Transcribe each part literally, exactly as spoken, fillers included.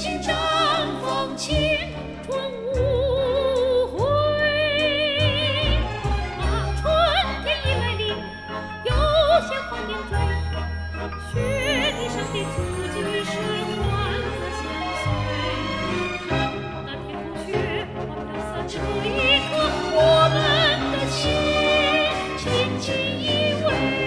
尽绽放青春无悔。啊，春天已来临，有鲜花点缀，雪地上的足迹是欢乐相随。看那天空雪花飘洒，这一刻我们的心轻轻依偎。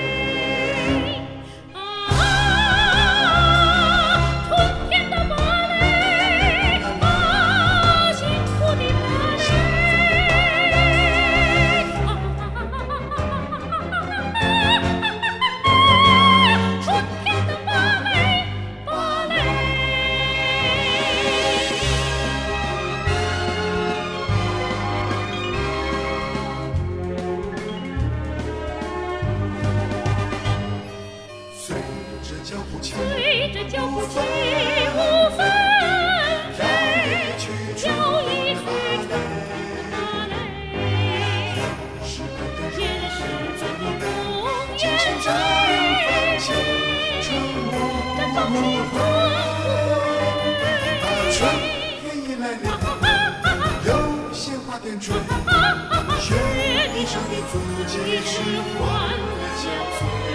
随着脚步起舞纷飞，摇曳去春芭蕾。天使在你容颜中绽放青春无春天已来临，有鲜花点缀， 雪地上的足迹是欢乐相随。